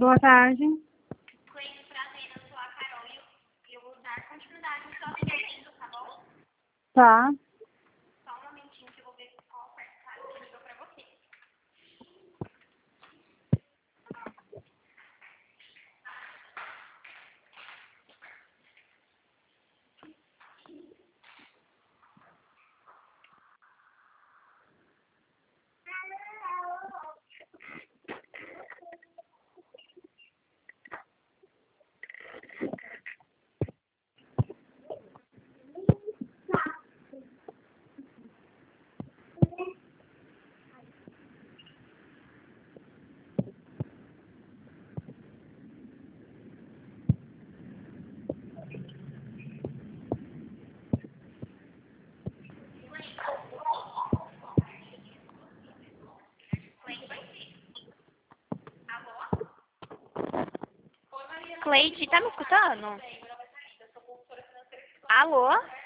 Boa tarde. Cleide, prazer, eu sou a Carol e eu vou dar continuidade no seu atendimento, tá bom? Tá. Só um momentinho que eu vou ver qual oferta que ligou pra você. Cleide, tá me escutando? Alô?